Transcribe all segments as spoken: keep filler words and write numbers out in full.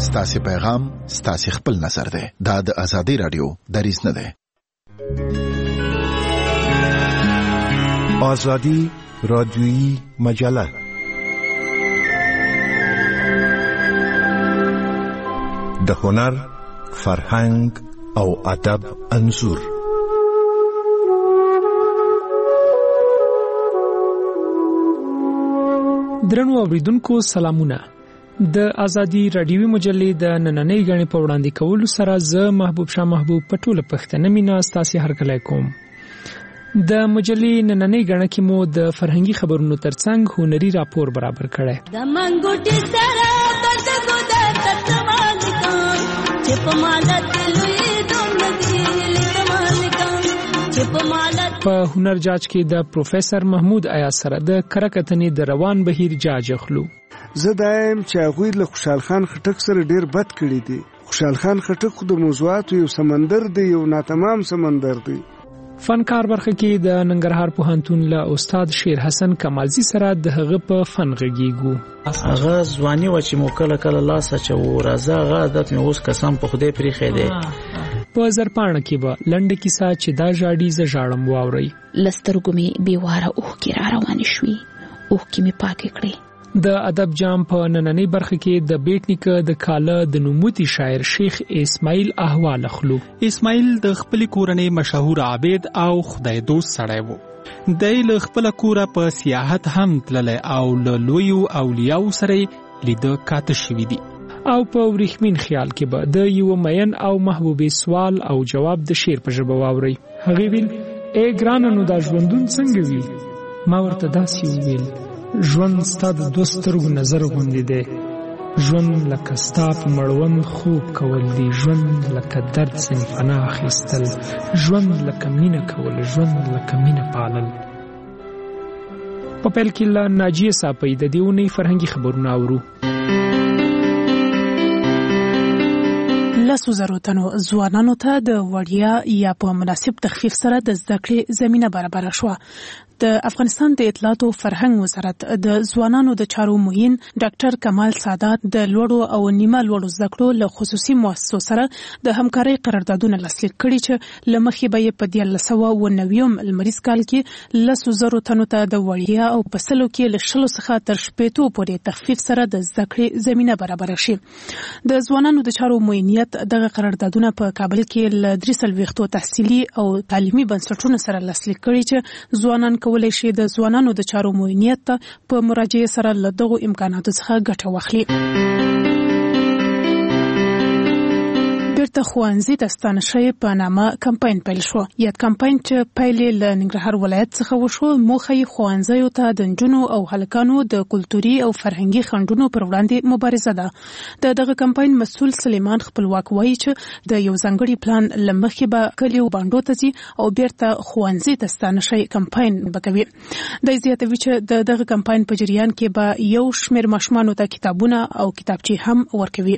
ستاسو پیغام ستاسو خپل نظر دی. دا د ازادي رادیو دریځ نه دی. ازادي رادیویی مجله د هنر، فرهنګ او ادب انځور. درنو اوریدونکو سلامونه. د ازادي رادیوي مجلې د نننۍ غړي په وړاندې کولو سره زه محبوب شاه محبوب په ټوله پښتنه مینا ستاسو هرکلی کوم. د مجلې نننۍ غړي کې مو د فرهنګي خبرونو ترڅنګ هنري راپور برابر کړی. د منګوټي سره بدګو د تتمال کان چې په مالت لوی دوم دی لتمال کان چې په مالت. په هنر جاج کې د پروفیسور محمود آیا سره د کرکتنې د روان بهیر جاج اخلو. زه دایم چې هغوی له خوشحال خان خټک سره ډیر بد کړی دی. خوشحال خان خټک خو د موضوعاتو یو سمندر دی، یو ناتمام سمندر دی. فنکار برخه کې د ننګرهار پوهنتون له استاد شیر حسن کمالزی سره د هغه په فن غږیږو. هغه ځواني و چې مو کله کله لاس اچو راځه هغه عادت مې اوس قسم په خدای پریخې دی. په زرپاڼه کې به لنډه کیسه چې دا ژاړي ز ژاړم واوري. لسترګو مې بیواره اوه کې را روان شوي، اوه کې مې پاکې کړې. د ادب جام په نننۍ برخه کې د بیت نیکه د کاله د نوموتی شاعر شیخ اسماعیل احوال اخلو. اسماعیل د خپل کورنۍ مشهور عابد او خدای دوست سړی وو. د له خپل کوره په سیاحت هم تللی او له لویو اولیاء سره لیده کاته شوی دی. او په ورېښمین خیال کې به د یو مین او محبوبې سوال او جواب د شعر په ژبه واوري. هغه ویل: اے ګرانه نو دا ژوندون څنګه وی؟ ما ورته داسې ویل: ژوند ستا د دوه سترګو نظر غوندې دی. ژوند لکه ستا په مړوند خوب کول دی. ژوند لکه درد ځنې فنا اخیستل. ژوند لکه مینه کول. ژوند لکه مینه پالل. په پیل کې له ناجیه صافۍ د دې اونۍ فرهنګي خبرونه اورو. لسو زرو تنو ځوانانو ته د وړیا یا په مناسب تخفیف سره د زده کړې زمینه برابر شوه. د افغانستان د اطلاعات او فرهنګ وزارت د ځوانانو د چارو معین ډاکټر کمال سادات د لوړو او نیمه لوړو زده کړو له خصوصي مؤسسو سره د همکارۍ قراردادونه لاسلیک کړي چې له مخې به یې په دیارلس سوه اوه نوي لمریز کال کې لسو زرو تنو ته د وړیا او په سلو کې له شلو څخه تر شپېتو پورې تخفیف سره د زده کړې زمینه برابر شي. د ځوانانو د چارو معینیت دغه قراردادونه په کابل کې له درې څلوېښتو تحصیلي او تعلیمي بنسټونو سره لاسلیک کړي چې ځوانان کولای شي د ځوانانو د چارو معینیت په مراجعه سره له دغو امکاناتو څخه ګټه واخلي. بیرته ښوونځي ته ستانه شوی په نامه کمپاین پیل شو. یاد کمپاین چې پیل یې له ننګرهار ولایت څخه وشو، موخه یې ښوونځیو ته د نجونو او هلکانو د کلتوري او فرهنګي خنډونو پر وړاندې مبارزه ده. د دغه کمپاین مسؤل سلیمان خپلواک وایي چې د یو ځانګړي پلان له مخې به کلیو باندو ته ځي او بیرته ښوونځي ته ستانه شوی کمپاین به کوي. دی زیاتوي چې د دغه کمپاین په جریان کې به یو شمېر ماشومانو ته کتابونه او کتابچې هم ورکوي.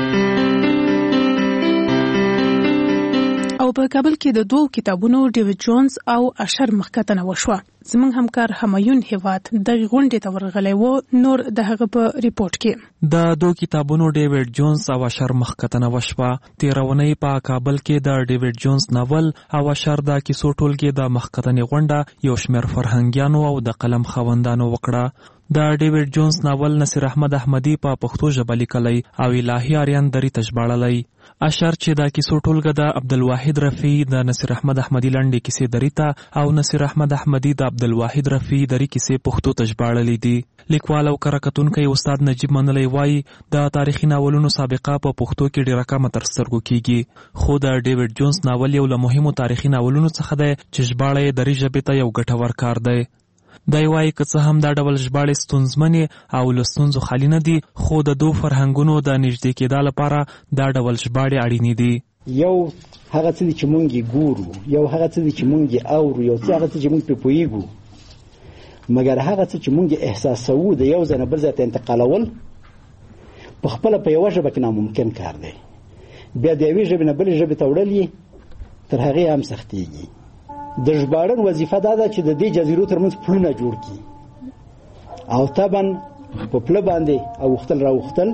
او په کابل کې د دوه کتابونو ډیوډ جونز او اشر مخکتنه وشوه. زموږ همکار همایون هیواد د غونډې ته ورغلی و. نور د هغه په ریپورت کې د دوه کتابونو ډیوډ جونز او اشر مخکتنه وشوه. تیرونی په کابل کې د ډیوډ جونز ناول او اشر د کیسو ټولګې د مخکتنې غونډه یو شمېر فرهنګیانو او د قلم خاوندانو وکړه. د ډیوډ جونز ناول نصیر احمد احمدی په پښتو ژبه لیکلی او الهي آریان دری تژباړلی. اشر چې د کیسو ټولګه د عبدالواحد رفیع د نصیر احمد احمدی لنډې کیسې دری ته او نصیر احمد احمدی د عبدالواحد رفیع دری کیسې پښتو تژباړلې دي. لیکوال او کرکتونکی استاد نجیب منلی وایي د تاریخي ناولونو سابقه په پښتو کې ډیره کمه تر سترګو کیږي، خو د ډیوډ جونز ناول یو له مهمو تاریخي ناولونو څخه دی چې ژباړه یې دري ژبې ته یو ګټور کار دی. دی وایي که څه هم دا ډول ژباړې ستونزمنې او له ستونزو خالي نه دي، خو د دوه فرهنګونو د نږدې کېدا لپاره دا ډول ژباړې اړینې دي. یو هغه څه چې مونږ ګورو، یو هغه څه چې مونږ اورو، یو څه هغه څه چې مونږ په پوهیږو، مګر هغه څه چې مونږ احساسوو د یو ځای نه بل ځای ته انتقالول په خپله په یوه ژبه کې ناممکن کار دی. بیا د یوې ژبې نه بلې ژبې ته وړل یې تر هغې هم سختېږي. د ژباړن وظیفه دا ده چې د دې جزیرو ترمنځ پلونه جوړ کړي او طبعا په پله باندې اوښتل راوښتل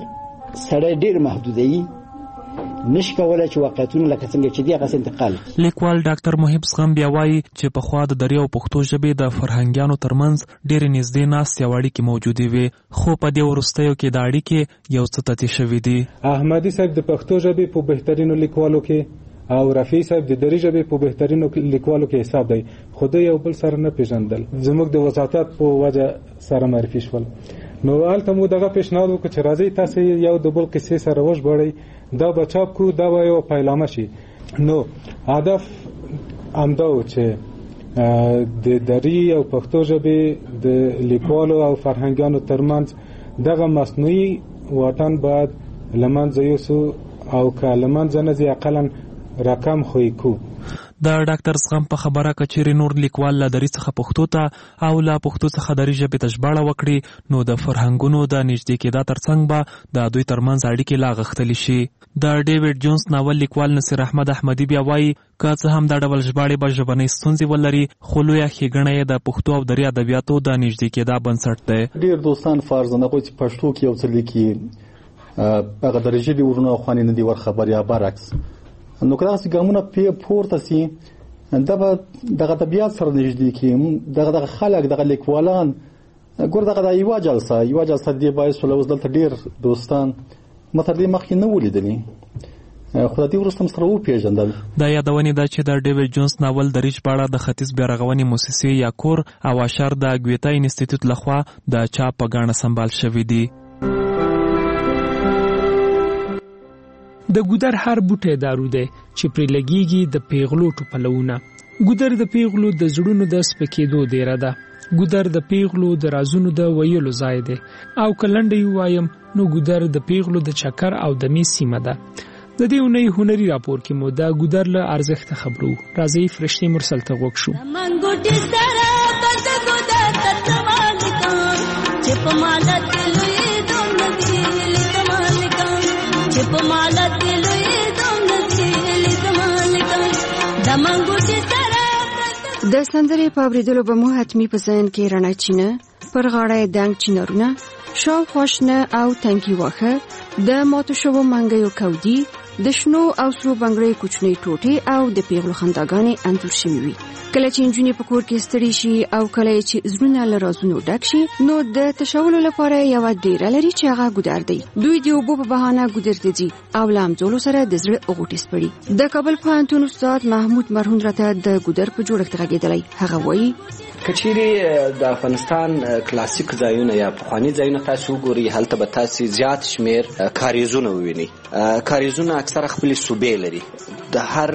سړی ډېر محدودوي، نشي کولای چې واقعیتونه لکه څنګه چې دي هغه انتقال. لیکوال ډاکټر محب زغم بیا وایي چې پخوا د دري او پښتو ژبې د فرهنګیانو ترمنځ ډېرې نږدې ناستې او اړیکې موجودې وې، خو په دې وروستیو کې د اړیکې یو څه تتې شوي دي. احمدي صاحب د پښتو ژبې په بهترینو لیکوالو کې او رفیع صاحب د دري ژبې په بهترینو لیکوالو کې حساب دی، خو دوی یو بل سره نه پیژندل، زموږ د وساطت په وجه سره معرفي شول. نو هلته مو دغه پیشنهاد وکړ چې راځئ تاسو یو د بل کیسې سره وژباړئ، دا به چاپ کړو، دا به یو پیلامه شي. نو هدف همدا و چې د دري او پښتو ژبې د لیکوالو او فرهنګیانو ترمنځ دغه مصنوعي واټن باید له منځه یوسو، او که له منځه نه ځي اقلا رقم خوی کو. د ډاکټر زغم په خبره کچېرې نور لیکوال له دري څخه پښتو ته او له پښتو څخه دري ژبې ته ژباړه وکړي، نو د فرهنګونو د نږدې کېدا ترڅنګ به د دوی ترمنځ اړیکې لا غښتلې شي. د ډیوډ جونز ناول لیکوال نصیر احمد احمدي بیا وایي که څه هم دا ډول ژباړې به ژبنۍ ستونزې ولري، خو لویه ښېګڼه یې د پښتو او دري ادبیاتو د نږدې کېدا بنسټ دی. ډېر دوستان فرض نه کوي چې پښتو کې یو څه لیکي، هغه دري ژبې ورونه او خوانې نه دي ورخبر یا برعکس. نو که دغسې ګامونه پورته سي، دا به دغه طبیعت سره نږدې کړي، دغه دغه خلک دغه لیکوالان ګور دغه د یوه جلسه یوه جلسه دې باعث شوله اوس دلته ډېر دوستان ما تر دې مخکې نه ولیدلي، خو د دې وروسته م سره وپېژندل. دا یادونې ده چې د ډیوډ جونز ناول دري ژباړه د ختیځ بیارغونې موسسې یا کور او اشر د ګویتا انسټیټیوټ لخوا د چاپ په ګاڼه سمبال شوي دي. د ګودر هر بوټی دارو دی چې پرې لګیږي د پیغلو ټوپلونه. ګودر د پیغلو د زړونو د سپکېدو دیره ده. ګودر د پیغلو د رازونو د ویلو ځای دی، او که لنډه وایم نو ګودر د پیغلو د چکر او دمې سیمه ده. د دې اونۍ هنري راپور کې مو د ګودر له ارزښته خبرو. راځئ فرشتي مرسل ته غوږ شو. د سندرې په اورېدلو به مو حتمي په ذهن کې رڼا چینه، پر غاړه یې دنګ چینارونه، شاوخوا شنه او تنکي واښه، د ماتو شوو منګیو کودي، د شنو او سرو بنګړیو کوچنۍ ټوټې او د پیغلو خنداګانې انځور شوي وي. کله چې نجونې په کور کې ستړي شي او کله چې زړونه له رازونو ډک شي، نو د تشولو لپاره یوه ډیره لري چې هغه ګودر دی. دوی د اوبو په بهانه ګودر ته ځي او له همځولو سره د زړه غوټې سپړي. د کابل پوهنتون استاد محمود مرهون راته د ګودر په جوړښت غږېدلی. هغه وایي کچېرې د افغانستان کلاسیک ځایونه یا پخواني ځایونه تاسو وګورئ، هلته به تاسو زیات شمیر کاریزونه ووینئ. کاریزونه اکثره خپلې صوبې لري، د هر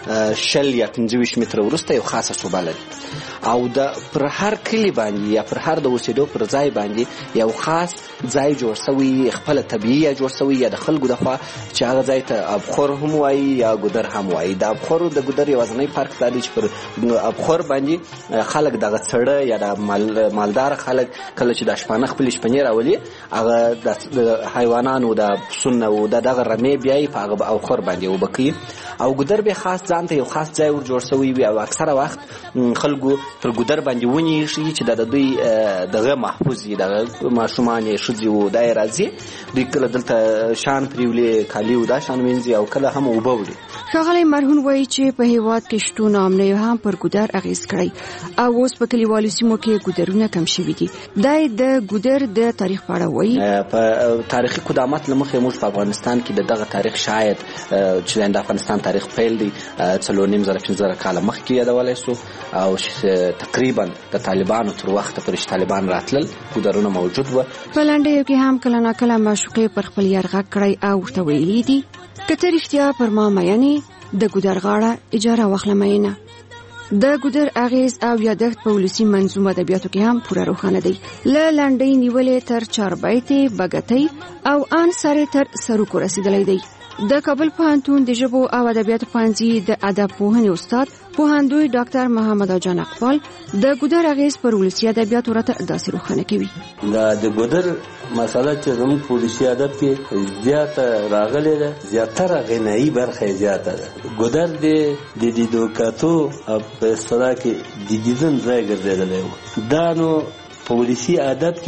شل یا پنځه ویشت متره وروسته یو خاصه صوبه لري، او د پر هر کلي باندې یا پر هر د اوسېدو پر ځای باندې یو خاص ځای جوړ سوی، خپله طبیعي جوړ سوی یا د خلکو دخوا چې هغه ځای ته ابخور هم وایي یا ګودر هم وایي. د ابخور د ګودر یوازینی فرق دا دی چې پر ابخور باندې خلک دغه سړه یا د مال مالدار خلک کله چې د شپانه خپلې شپنې راولي، هغه د حیوانانو د پسونه او د دغه رمې بیا یې په هغه ابخور باندې اوبه کوي، او ګودر به خاص ځان ته یو خاص ځای ور جوړ سوی وي، او اکثره وخت خلکو پر ګودر باندې ونې ایښي چې د دوی دغه محفوظ وي، دغه ماشومان یې ښځې وو دا یې راځي، دوی کله دلته شان پرېولي، کالي و دا شان وینځي او کله هم اوبه وړي. ښاغلی مرهون وایي چې په هېواد کې شتون ناامنیو هم پر ګودر اغېز کړی، او اوس په کلیوالو سیمو کې ګودرونه کم شوي دي. دا یې د ګودر د تاریخ په اړه وایي. په تاریخي قدامت له مخې موږ په افغانستان کې د دغه تاریخ شاید چې د افغانستان تاریخ پیل دی څلور نیم زره پنځه زره کاله مخکې یادولی سو، او تقریبا د طالبانو تر وخته پورې چې طالبان راتلل ګودرونه موجود وو. په لنډیو کې هم کله ناکله معشوقې پر خپل یار غږ کړی او ورته ویلي دي که ته رښتیا پر ما مینې د ګودر غاړه اجاره واخله مینه. د ګودر اغیز او یادښت په ولسي منظوم ادبیاتو کې هم پوره روښانه دی، له لنډۍ نیولې تر چاربیتې بګتۍ او ان سارې تر سروکو رسیدلی دی. د کابل پوهنتون د ژبو او ادبیاتو پوهنځي د ادب پوهنې استاد پوهندوی ډاکټر محمد جان اقبال د ګودر اغیز پر ولسي ادبیاتو راته داسې روښانه کوي. دا د ګودر مسله چې زموږ په ولسي ادب کې زیاته راغلې ده، زیاتره غنایي برخه زیاته ده. ګودر د دیدو کاتو په اصطلاح کې د دیدن ځای ګرځېدلی و. دا نو په ولسي ادب کې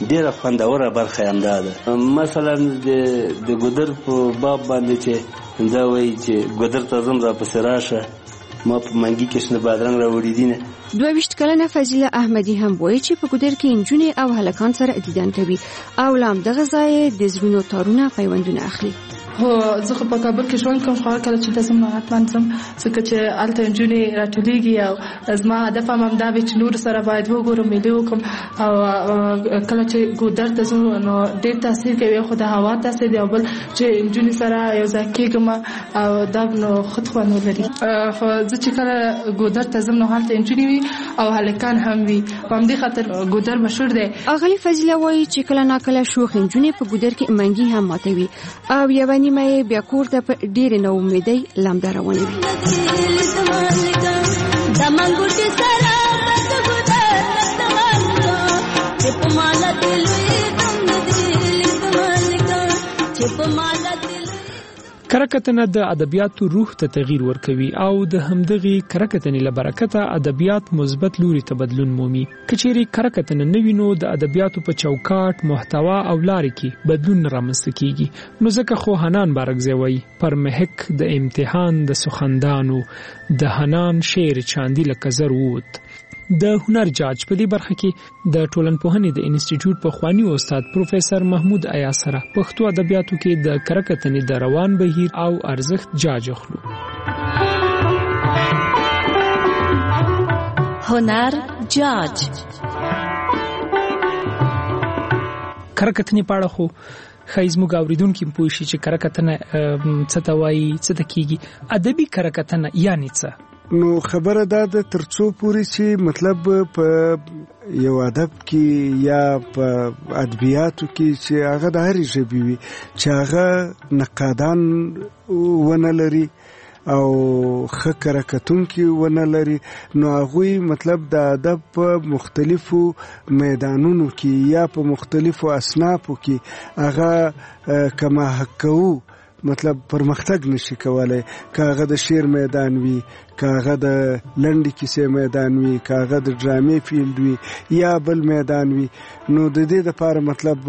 ډیره خوندوره برخه همدا ده. مثلا د ګودر په باب باندې چې دا وایي چې ګودر ته ځم راپسې راشه، ما په منګي کې شنه بادرنګ راوړي دي نه. دوه ویشت کلنه فضیله احمدي هم وایي چې په ګودر کې نجونې او هلکان سره دیدن کوي او له همدغه ځایه د زړونو تارونه پیوندونه اخلي. هو زه په کابل کې ژوند کوم، خو کله چې د زما حتمان ځم ځکه چې هلته نجونې راټولېږي او زما هدف هم همدا وي چې نور سره باید وګورم، مېلې وکړم. او کله چې ګودر ته ځم نو ډېر تاثیر کوي، خو د هوا تاثیر دی او بل چې نجونې سره یو ځای کېږم او دا نو خود خوند ولري. خو زه چې کله ګودر ته ځم نو هلته نجونې وي او هلکان هم وي، په همدې خاطر ګودر مشهور دی. اغلې فضیله وایي چې کله ناکله شوخ نجونې په ګودر کې منګي هم ماتوي او یوه نیمه یې بیا کور ته په ډېرې نا امیدۍ لمده روانوي. کرکتنه د ادبیاتو روح ته تغییر ورکوي او د همدغه کرکتنې له برکته ادبیات مثبت لوري ته بدلون مومي. کچېری کرکتنه نوی نو د ادبیاتو په چوکاټ، محتوا او لارې کې بدلون رامنځته کیږي. نو ځکه خو حنان بارکزی وایي پر مهک د امتحان د سخندانو د حنان شعر چاندی لکه زر ووت. د هنر جاج په دې برخه کې د ټولنپوهنې د انسټیټیوټ په خوانی استاد پروفیسور محمود ایا سره پښتو ادبیاتو کې د کرکتنې د روان بهیر او ارزښت جاج اخلو. هنر جاج کرکتنې پاړه خو خایز موږ اوریدونکو په پوښي چې کرکتنه څه ته وایي، څه ته کیږي. ادبي کرکتنه یعنی څه؟ نو خبره دا ده ترڅو پوری چې مطلب په یو ادب کې یا په ادبیاتو کې چې هغه د هرې ژبې وي چې هغه نقادان ونه لري او ښه کرکتونکي ونه لري، نو هغوی مطلب د ادب په مختلفو میدانونو کې یا په مختلفو اصنافو کې هغه کما حق کوو مطلب پرمختګ نشي کولای. کاغه د شعر میدان وي، کاغه د لنډي کیسې میدان وي، کاغه د ډرامې فیلډ وي یا بل میدان وي، نو د دې لپاره مطلب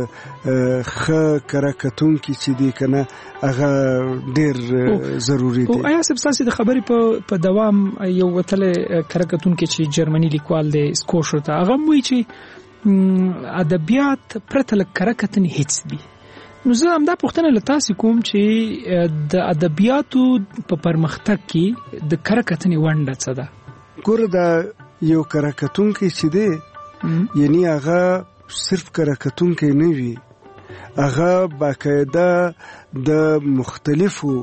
ښه کرکتونکي چې دی کنه هغه ډېر ضروری دی. او آیا سبساسي د خبرې په دوام یو وتله کرکتونکي چې جرمني لیکوال دی سکوشر ته هغه وایي چې ادبیات پرته له کرکتنې هیڅ دي. نو زه هم دا پوښتنه له تاسو کوم چې د ادبیاتو په پرمختګ کې د کرکتنې ونډه څه ده؟ ګوره دا یو کرکتونکی چې دی یعنی هغه صرف کرکتونکی نه وي، هغه باقاعده د مختلفو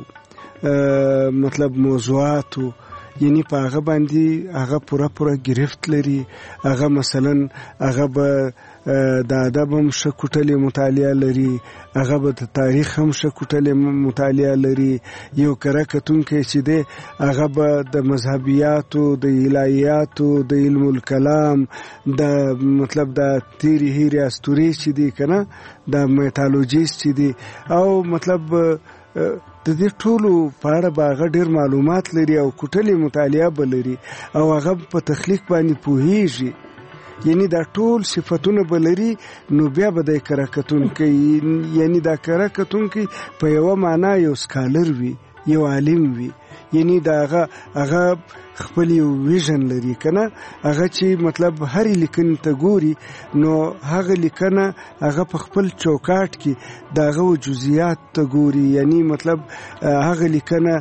مطلب موضوعاتو یعنی په هغه باندې هغه پوره پوره گرفت لري. هغه مثلا هغه به د ادب هم ښه کوټلې مطالعه لري، هغه به د تاریخ هم ښه کوټلې مطالعه لري. یو کرکتونکی چې دی هغه به د مذهبیاتو، د الهیاتو، د علم الکلام، د مطلب د تیری هیری اسطورې چې دی کنه د میتالوجیست چې دی او مطلب د دې ټولو په اړه به هغه ډېر معلومات لري او کوټلې مطالعه به لري او هغه په تخلیق باندې پوهیږي. یعنی دا ټول صفتونه به لري، نو بیا به د کرکتونکي یعنی دا کرکتونکي په یوه معنا یو سکالر وي، یو عالم وي، یعنی دا هغه هغه خپل یو ویژن لري کنه، هغه چې مطلب هر لیکنې ته ګوري نو هغه لیکنه هغه په خپل چوکاټ کې دغه جزئیات ته ګوري، یعنی مطلب هغه لیکنه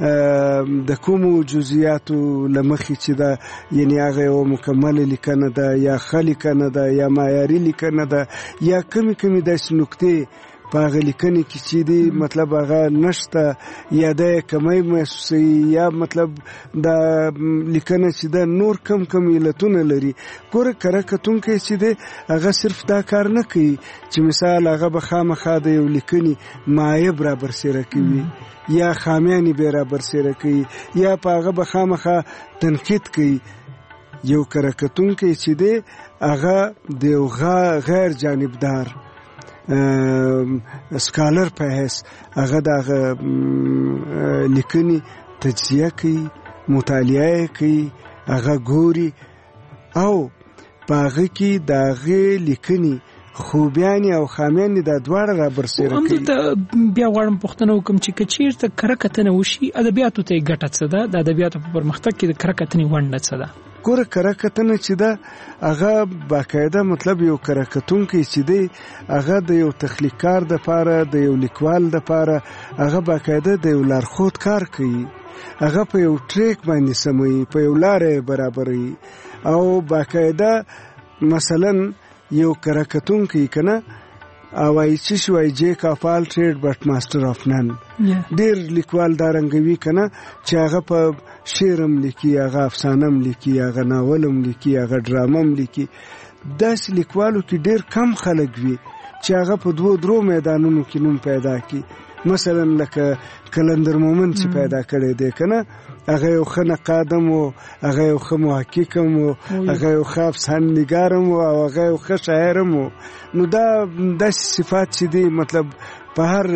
د کومو جزئیاتو لمخې چې دا یعنی هغه یو مکمل لیکنه ده یا ښه لیکنه ده یا معیاري لیکنه ده یا کمی کمی داسې نکتې په هغه لیکنې کې چې دی مطلب هغه نشته یا د کمی محسوسوي یا مطلب دا لیکنه چې ده نور کم کم علتونه لري. ګوره کرکتونکی چې دی هغه صرف دا کار نه کوي چې مثال هغه به خامخا د یو لیکنې معایب را برسېره کوي یا خامیانې به را برسېره کوي یا په هغه به خامخا تنقید کوي. یو کرکتونکی چې دی هغه د یو غیر جانبدار سکالر په حیث هغه دغه لیکنې تجزیه کوي، مطالعه کوي، هغه ګوري او په هغه کې د هغې لیکنې خوبیان او خامیان دا دواړه را برسېره کوي. همدلته بیا غواړم پوښتنه وکړم چې که چېرته کره کتنه وشي ادبیاتو ته یې ګټه څه ده؟ د ادبیاتو په پرمختګ کې د کره کتنې ونډه څه ده؟ ګوره کره کتنه چې ده هغه باقاعده مطلب یو کره کتونکی چې دی هغه د یو تخلیقکار دپاره د یو لیکوال دپاره هغه باقاعده د یو لارښود کار کوي، هغه په یو ټریک باندې سموي، په یو لاره برابروي او باقاعده مثلا یو کره کتونکی کنه او ای چې شوی جیک اف آل ټریډ بټ ماستر اف نن. ډیر لیکوال دا رنګوي کنه چې هغه په شعرم لیکي، هغه افسانم لیکي، هغه ناولم لیکي، هغه ډرامم لیکي. داس لیکوالو کې ډیر کم خلک وي چې هغه په دوه درو میدانونو کې نوم پیدا کړي. مثلا لکه کلندر مومن چې پیدا کړی دی کنه، هغه یو ښه نقادم و، هغه یو ښه محققم و، هغه یو ښه افسانه‌نګارم و او هغه یو ښه شاعرم و. نو دا داسې صفات چې دی مطلب په هر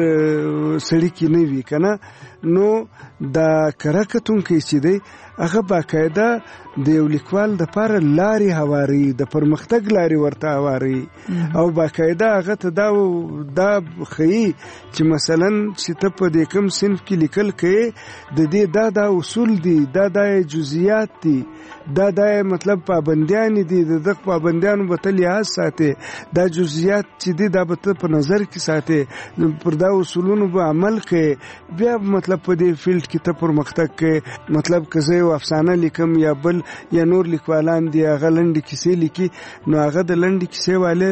سړي کې نه وي کنه. نو دا کره کتونکی چې دی هغه باقاعده د یو لیکوال دپاره لارې هواري، د پرمختګ لارې ورته هواري او باقاعده هغه ته دا دا ښیي چې مثلا چې ته په دې کوم صنف کې لیکل کوې د دې دا دا اصول دي، دا دا جزئیات دي، دا دا مطلب پابندیان دي، د دغه پابندیانو به ته لحاظ ساتې، دا جزئیات چې دي دا به ته په نظر کې ساتې، پر دا اصولونو به عمل کوې، بیا مطلب په دې فیلډ کې ته پرمختګ کوې. مطلب که زه یو افسانه لیکم یا بل یا نور لیکوالان دي هغه لنډې کیسې لیکي، نو هغه د لنډې کیسې والے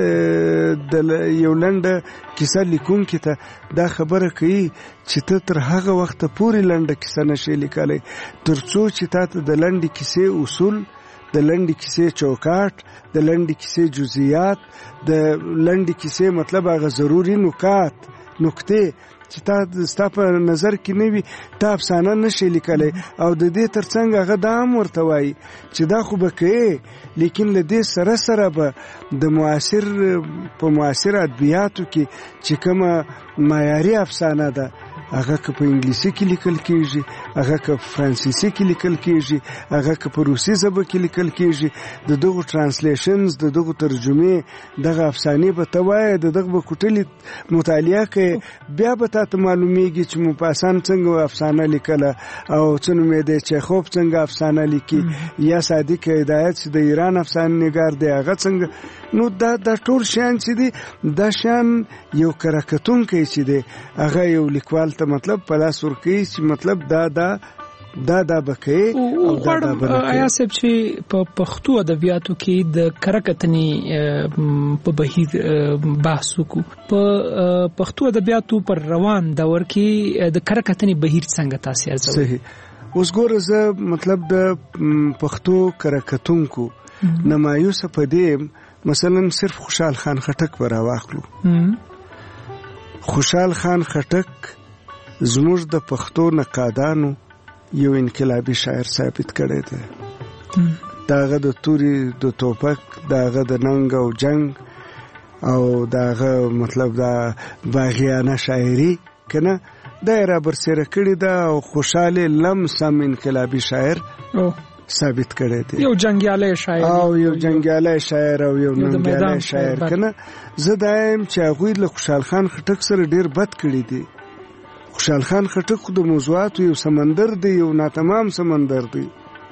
د یو لنډه کیسه لیکونکي ته دا خبره کوي چې ته تر هغه وخته پورې لنډه کیسه نشې لیکلی تر څو چې تا ته د لنډې کیسې اصول، د لنډې کیسې چوکاټ، د لنډې کیسې جزئیات، د لنډې کیسې مطلب هغه ضروري نکات نکتې چې تا ستا په نظر کې نه وي تا افسانه نشي لیکلی. او د دې ترڅنګ هغه دا هم ورته وایي چې دا خو به کوې، لیکن له دې سره سره به د معاصر په معاصر ادبیاتو کې چې کومه معیاري افسانه ده هغه که په انګلیسي کې لیکل کېږي، هغه که په فرانسیسي کې لیکل کېږي، هغه که په روسي ژبه کې لیکل کېږي، د دغو ټرانسلیشنز، د دغو ترجمې، دغه افسانې به ته وایې، د دغه به کوټلې مطالعه کوې، بیا به تا ته معلومیږي چې موپاسان څنګه افسانه لیکله او څه نومېدی چیخوف څنګه افسانه لیکي، یا صادق هدایت چې د ایران افسانه نګار دی هغه څنګه. نو دا دا ټول شیان چې دي دا شیان یو کره کتونکی چې دی هغه یو لیکوال ته مطلب په لاس ورکوي چې مطلب دا دا دا دا بکې او دا دا بکې. آیا صاحب چې په پښتو ادبیاتو کې د کره کتنې په بهیر بحث وکړو، په پښتو ادبیاتو پر روان دور کې د کره کتنې بهیر څنګه تاسو ارزوئ؟ صحیح. اوس ګوره زه مطلب د پښتو کره کتونکو نمایوسه په دې مثلا صرف خوشحال خان خټک به راواخلو. خوشحال خان خټک زموږ د پښتو نقادانو یو انقلابي شاعر ثابت کړی دی. داغه د توري د توپک، داغه د ننګ او جنگ او داغه مطلب دا باغیانه شاعري کنه دا را برسره کړی دا او خوشاله لمسم انقلابي شاعر ثابت کړی دی. یو جنگیاله شاعر او یو جنگیاله شاعر او یو ننګیاله شاعر کنه. زه دایم چې هغوی له خوشحال خان خټک سره ډیر بد کړی دی. خوشحال خان خټک د موضوعاتو یو سمندر دی، یو ناتمام سمندر دی.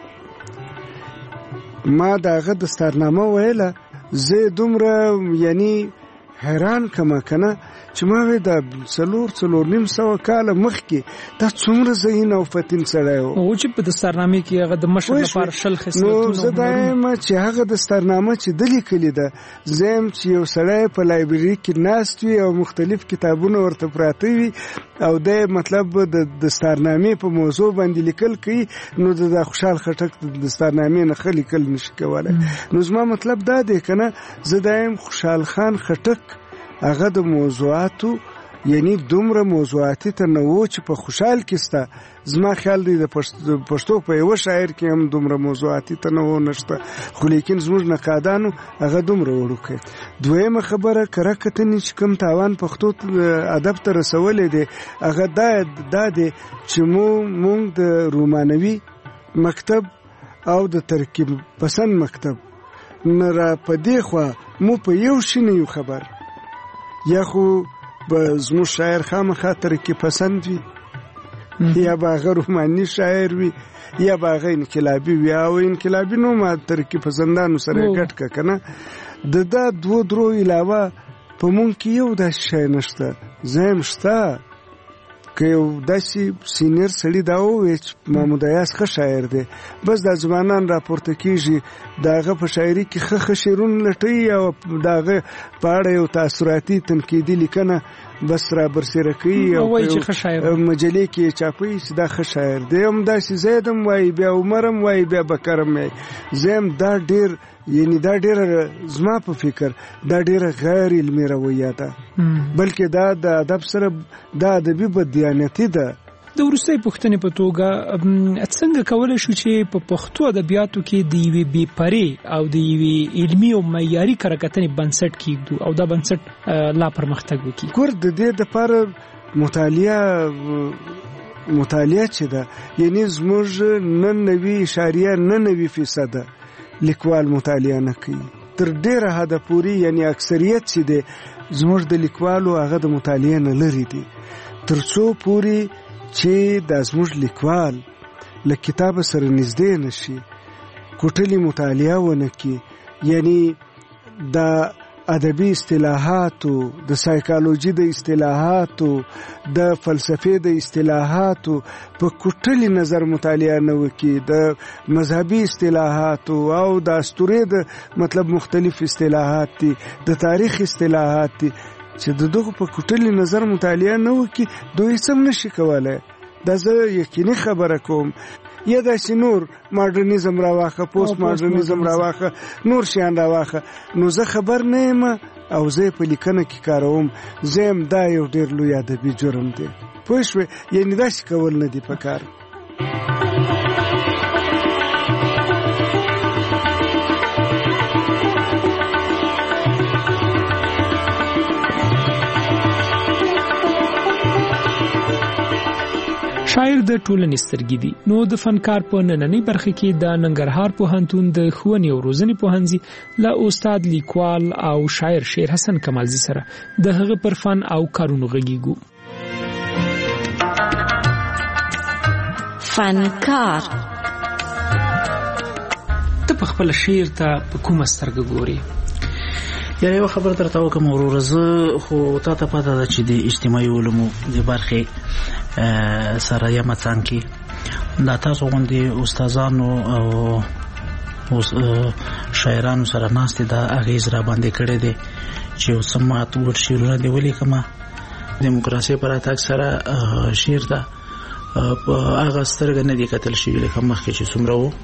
ما داغه دستارنامه ویله زه دومره یعنی حیران کما کنه چې ما وې دا څلور څلور نیم سوه کاله مخکې دا څومره ذهین او فتین سړی و او چې په دستارنامې کې هغه د مشر لپاره شل خصلتونه. نو زه دا یم چې هغه دستارنامه چې ده لیکلې ده، زه یم چې یو سړی په لایبرري کې ناست وي او مختلف کتابونه ورته پراته وي او د مطلب د دستارنامې په موضوع باندې لیکل کوي، نو د خوشحال خټک د دستارنامې نه ښه لیکل نشي کولی. نو زما مطلب دا دی که نه، زه دا یم خوشحال خان خټک هغه د موضوعاتو یعنی دومره موضوعاتي تنوع چې په خوشحال کې سته، زما خیال دی د پښتو په یوه شاعر کې هم دومره موضوعاتي تنوع نشته، خو لیکن زموږ نقادانو هغه دومره وړوکی. دویمه خبره کره کتنې چې کوم تاوان پښتو ادب ته رسولی دی هغه دا دی چې مونږ د رومانوي مکتب او د ترکیب پسند مکتب نه را په دې خوا مو په یو شي نه یو خبر. یا خو به زموږ شاعر خامخا ترقي پسند وي یا به هغه روماني شاعر وي یا به هغه انقلابي وي او انقلابي نو ما ترقي پسندانو سره ګډ که که نه د دا دوه درو علاوه په مونږ کې یو داسې شی نشته. زه هم شته که یو داسې سینیر سړي دا ووایي چې محمود ایاز ښه شاعر دی، بس دا ځوانان راپورته کېږي د هغه په شاعري کې ښه ښه شعرونه لټوي او د هغه په اړه یو تاثراتي تنقیدي لیکنه بس را برسېره کوي او مجلې کې چاپوي چې دا ښه شاعر دی. هم داسې زید هم وایي، بیا عمر هم وایي، بیا بکر هم وایي. زه هم دا ډېر یعنی دا ډېره زما په فکر دا ډېره غیر علمي رویه ده، بلکې دا د ادب سره دا ادبي بددیانتي ده. د وروستۍ پوښتنې په توګه څنګه کولی شو چې په پښتو ادبیاتو کې د یوې بې پرې او د یوې علمي او معیاري کره کتنې بنسټ کېږدو او دا بنسټ لا پرمختګ وکړي؟ ګور د دې دپاره مطالعه مطالعه چې ده یعنی زموږ نه نوي اشاریه نه نوي فیصده لیکوال مطالعه نه کوي. تر ډېره حده پورې یعنی اکثریت چې دی زموږ د لیکوالو هغه د مطالعه نه لرې دي. تر څو پورې چې دا زموږ لیکوال له کتاب سره نږدې نشي، کوټلي مطالعه ونه کړي، یعنی د ادبي اصطلاحاتو، د سایکالوجي د اصطلاحاتو، د فلسفې د اصطلاحاتو په کوټلي نظر مطالعه نه وکړي، د مذهبي اصطلاحاتو او د اسطورې د مطلب مختلف اصطلاحات دي، د تاریخ اصطلاحات دي، چې د دغه په کوټلي نظر مطالعه نه وکړي دوی سم نشي کولای. دا زه یقیني خبره کوم. یا داسې نور ماډرنیزم راواخه، پوسټ ماډرنیزم راواخه، نور شیان راواخه، نو زه خبر نه یم او زه په لیکنه کې کاروم. زه هم دا یو ډېر لوی ادبي جرم دی. پوه شوې؟ یعنې داسې کول نه دي پکار. شاعر د ټولنې سترګې دي. نو د فنکار په نننۍ برخه کې د ننګرهار پوهنتون د ښوونې او روزنې پوهنځي له استاد لیکوال او شاعر شیر حسن کمالزي سره د هغه پر فن او کارونو غږیږو. فنکار ته په خپل شعر ته په کومه سترګه ګورې؟ یاره یو خبر درته وکم ورور، زه خو تا ته پته ده چې د اجتماعي علومو د برخې سره یم څنګه دا تاسو غوندې استادانو او شاعرانو سره ناستې دا اغیز را باندې کړی دی چې یو څه ماتور شعرونه دې ولیکمه. دیموکراسي پر اتاک سره شعر ته په هغه سترګه نه دی کتل شوي لکه مخکې چې څومره و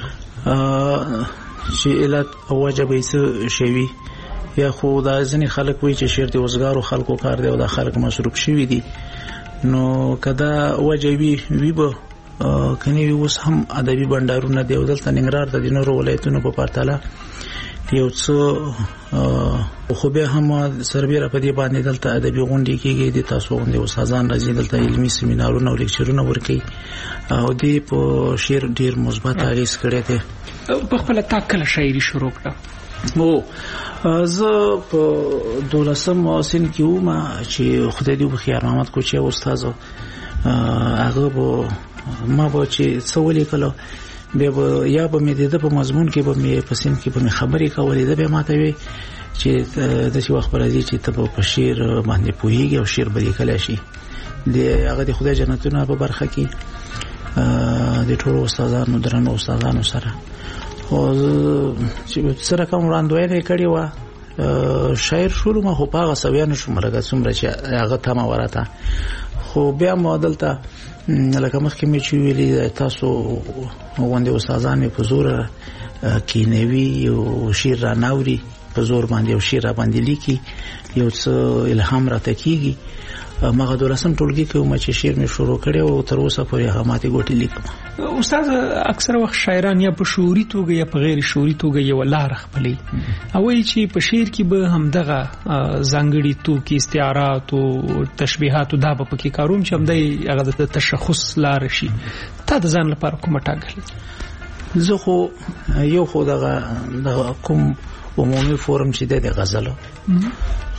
چې علت او وجه به یې څه شوي. یا خو دا ځینې خلک وایي چې شعر د وزګارو خلکو کار دی او دا خلک مصروف شوي دي. نو کدا وجه وی وی به کني اوس هم ادبي بندرونه دی او دلته ننګرهار د نورو ولایتونو په پرتله یو څه خو به هم سربېره په دې باندې دلته ادبي غونډې کېږي د تاسو غونډې استادان راځي دلته علمي سیمینارونه او لیکچرونه ورکوي او دې په شعر ډیر مثبت اغېز کړی دی. په خپل تا کله شاعري شروع کړه؟ او زه په دولسم سن کې وم چې خدای دې بخیر محمد کوچي استاد هغه به ما به چې څه ولیکلو بیا به یا به مې د په مضمون کې به مې په سن کې به مې خبرې کولې ده به ماته وي چې د څه وخت راځي چې ته په شعر باندې پوهیږي او شعر به لیکلی شي. د هغه د خدای جنتونه په برخه کې د ټولو استادانو درنو استادانو سره او چې سره کوم وړاندوینه کړې و شاعر شروع ما خو پاغه سویانه شوم لکه څومره چې هغه تمه ورته خو بیا مودل ته لکه مخکې مې چې ویلي تاسو غونډه استادانو په زور کینوي او شعر را ناوري په زور باندې او شعر باندې لیکي یو څه الهام راته کیږي. مغه دولسم ټولګي کې ما چې شعر مې شروع کړی او تر اوسه پورې هغه ماته ګوتې لیکم. استاد اکثر وخت شاعران یا په شعوري توګه یا په غیر شعوري توګه یو لار خپلې او وایي چې په شعر کې به همدغه ځانګړي توکي استعارات او تشبیهات دا به پکې کاروم چې همدای هغه د تشخص لار شي. تا د ځان لپاره کومه ټاکلې؟ زه خو یو خو دغه کوم عمومي فورم چې د غزل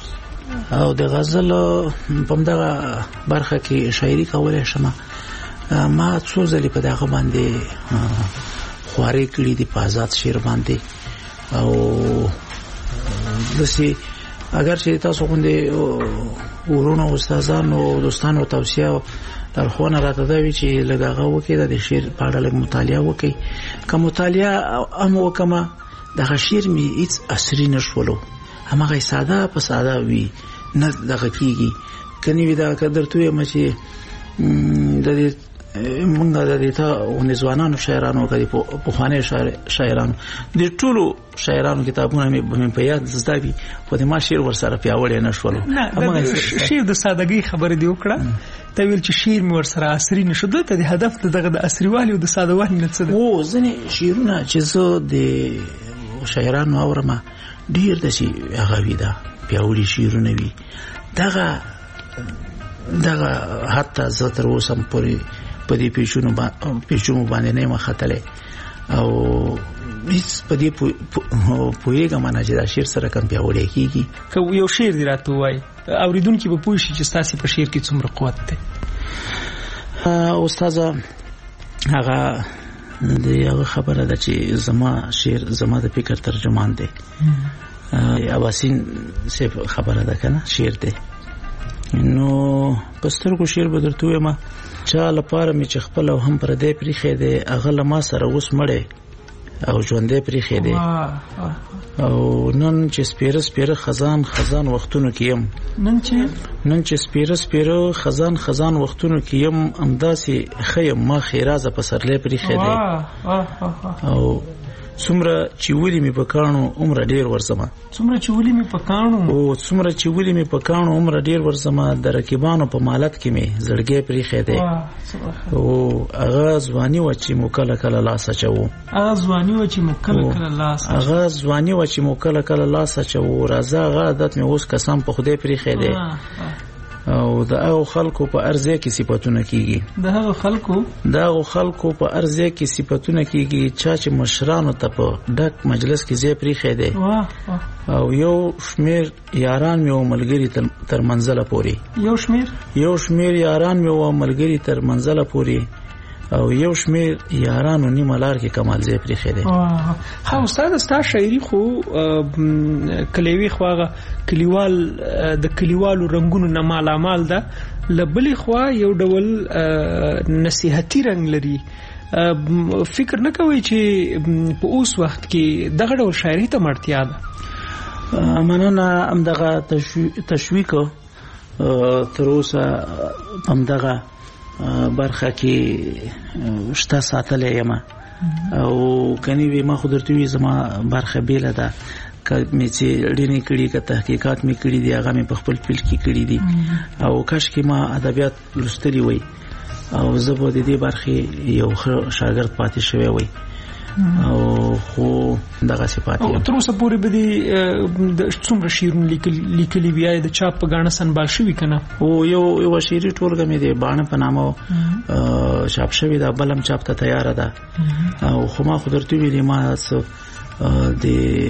او د غزل په دغه برخه کې شاعري کولای شم. ما څو ځلې په دغه باندې خوارې کړې دي په آزاد شعر باندې او دسي اگر چې تاسو غوندې ورونو استادانو دوستانو توصيه درخونه راته دا وی چې لږه وکړي د شعر په اړه لږ مطالعه وکړي. کوم مطالعه هم وکما د شعر می هیڅ اثر نشولو همغه ساده په ساده وی نه دغه کیږي کني وی دا قدرته یم چې د دې موږ د دې ته ونځوانانو شاعرانو کړي په خوانې شاعرانو د ټولو شاعرانو کتابونه مې په یاد زدابي په دې ما شعر ورسره پیاوړی نشولو. همغه شعر د سادهګۍ خبره دی وکړه ته ویل چې شعر مې ورسره عصري نشو دته د هدف دغه د عصري والي او د ساده والي نه څه او ځنې شعرونه چې زه د شاعرانو اورم ډیر د شي هغه وی دا پیاوړي شعرونه وی دغه دغه حتی زه تر اوسه پورې په دې پیښونو باندې پیښونو باندې نه مخاطله او هیڅ په دې پوهیږم نه چې دا شعر سره کوم پیاوړی کیږي. که یو شعر دی راته وای اوریدونکو به پوه شي چې تاسو په شعر کې څومره قوت ده. استاد هغه د یو خبره ده چې زما شعر زما د فکر ترجمان دی. اباسین څه خبره ده کنه شعر دی نو پسترګو شعر به درته وایم چا لپاره می چې خپل او هم پر دې پریخې دی هغه لما سره اوس مړې او ژوندې پریخې دی او نن چې سپیره سپیره خزان خزان وختونو کې يم نن چې نن چې سپیره سپیره خزان خزان وختونو کې يم امداسي خیم ما خیرازه په سرلې پریخې دی او څومره چې ولې می پکانو عمر ډیر ورسمه څومره چې ولې می پکانو او څومره چې ولې می پکانو عمر ډیر ورسمه د رکیبانو په مالت کې می زړګې پریخې دی او اغاز وانی و چې مکل کله لاس چو اغاز وانی و چې مکل کله لاس اغاز وانی و چې مکل کله لاس چو رضا غادت می اوس قسم په خوده پریخې دی او د هغه خلکو په ارزه کې صفاتونه کیږي د هغه خلکو د هغه خلکو په ارزه کې صفاتونه کیږي چې مشرانو ته په ډک مجلس کې ځای پریخې دی او یو شمیر یاران مې ملګری تر منزله پوري یو شمیر یو شمیر یاران مې ملګری تر منزله پوري او یو شمیر یارانو نیمه لار کې کمال ځای پریخې دی. ها استاد ستا شاعري خو کلیوي خواغه کلیوال د کلیوالو رنگونو نه مالامال ده لبلې خوا یو ډول نصيحتي رنگ لري. فکر نه کوي چې په اوس وخت کې دغه ډول شاعري ته مرتیا ده؟ مننه ام دغه تشویق تر اوسه ام دغه برخه کې شته ساتلې یم او کني وی ما خو درته وی زما برخه بیل ده کمې چې ډینې کړي که تحقیقات مې کړي دي هغه مې په خپل فیلډ کې کړي دي او کاش کې ما ادبیات لوستلي وای او زه به د دې برخې یو شاګرد پاتې شوی وای او خو دغه صفات او تر اوسه پورې به دي څومره شعرونه لیکلي بیا د چاپ په غاڼه سنبال شوی کنه او یو یو شعري ټولګه مې دی باندې په نامه چاپ شوی دا بلم چاپ ته تیار ده او خو ما خو درته ویلې ما د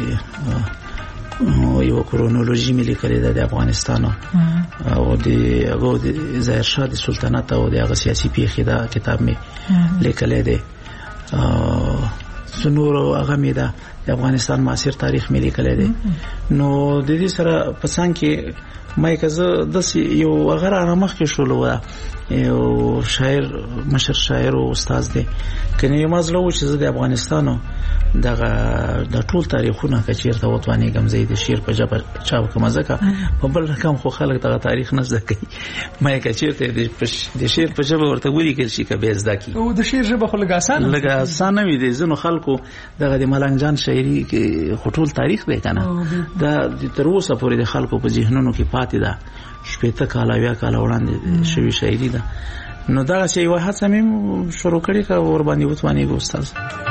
یو کرونولوژي مې لیکلې ده د افغانستان او د هغه د ظاهر شاه د سلطنت او د هغه سیاسي پیښې دا کتاب مې لیکلې ده سنور او هغه مې ده د افغانستان معاصر تاریخ مې لیکلې ده نو د دې سره پسان کې مې کزه د یو هغه را مخ کې شول و یو شاعر مشر شاعر او استاد دی کني مازلو چې د افغانستان دغه د ټول تاریخونه کچیرته وتوانی غمزې د شعر په جبر چاو کوم ځکه په بل رقم خو خلک دغه تاریخ نه زده کوي مې کچیرته د شعر په جبر ورته ویل کې شي کبه زده کی او د شعر جبر خو لګ آسان لګ آسان وي دي زنو خلکو دغه د ملنګ جان شاعري کې ټول تاریخ دی کنه دا د تر اوسه پورې د خلکو په ذهنونو کې پاتې ده شپږ کاله یا کاله وړاندې شوی شاعري ده نو دا چې یو هڅه مې شروع کړې کا ور باندې وتوانی ګوستاز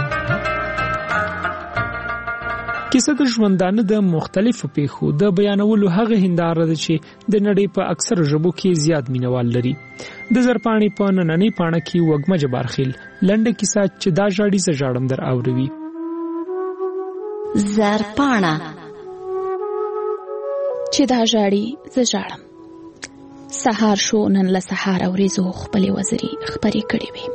کیسه د ژوندانه د مختلفو پیښو د بیانولو هغه هنداره ده چې د نړۍ په اکثر ژبو کې زیات مینوال لري. د زرپانی په نننۍ پاڼه کې وګمه جبارخیل لنډه کیسه چې دا ژاړي ز ژاړم در اوروي. زرپاڼه چې دا ژاړي زه ژاړم. سهار شو نن له سهار اوریزو خپلې وزري خپرې کړې وې.